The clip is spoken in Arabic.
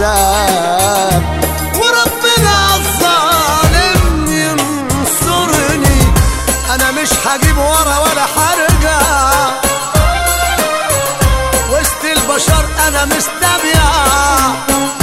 عذاب، وربنا الظالم ينصرني. انا مش هجيب ورا ولا حرجة، وسط البشر انا مستبيع.